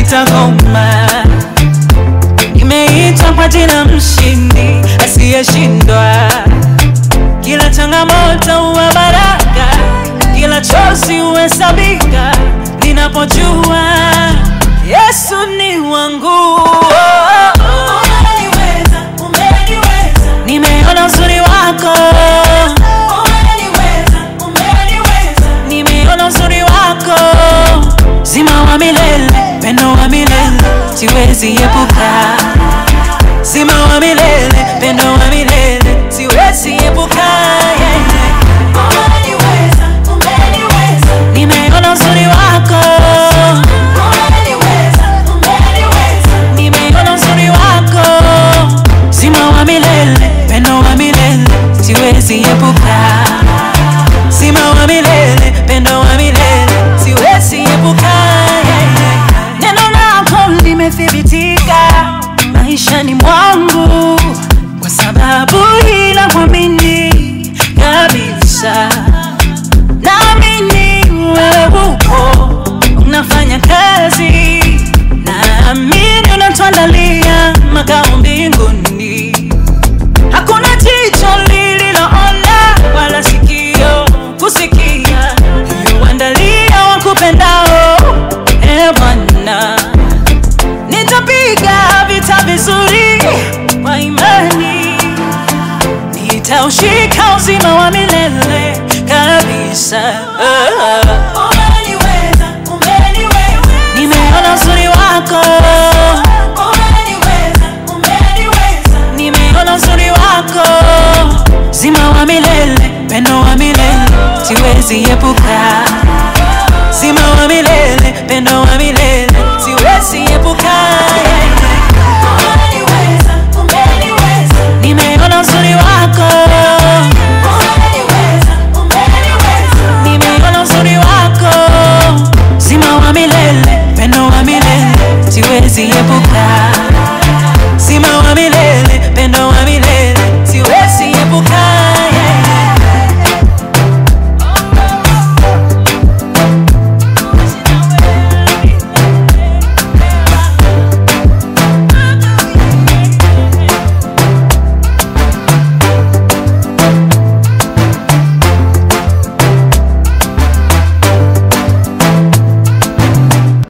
sitakoma. Nimeitwa kwa jina mshindi asiyeshindwa. Kila changamoto huwa baraka, kila chozi huhesabika ninapojua Yesu ni wangu. Nimeona uzuri wako, nimeona uzuri wako. Zima wa milele, pendo wa milele, siwezi epuka. Zima wa milele, pendo wa milele, siwezi epuka. Nimeona uzuri wako, nimeona uzuri wako. Zima wa milele, pendo wa milele, siwezi epuka. Zima wa milele, pendo wa milele, siwezi epuka. Neno lako limethibitika maishani mwangu, kwa sababu hila kuamini kabisa. Naamini wewe upo unafanya kazi, naamini unatuandalia makao mbinguni. Hakuna jicho lililoona wala sikio kusikia uandalia wakupendao. Bwana, nitapiga vita vizuri kwa imani, nitaushika uzima wa milele kabisa. Nimeona uzuri wako, nimeona uzuri wako. Zima wa milele, pendo wa milele, siwezi epuka. Zima wa milele, pendo wa milele, siwezi epuka. Nimeona uzuri wako, nimeona uzuri wako. Zima wa milele, pendo wa milele, siwezi epuka.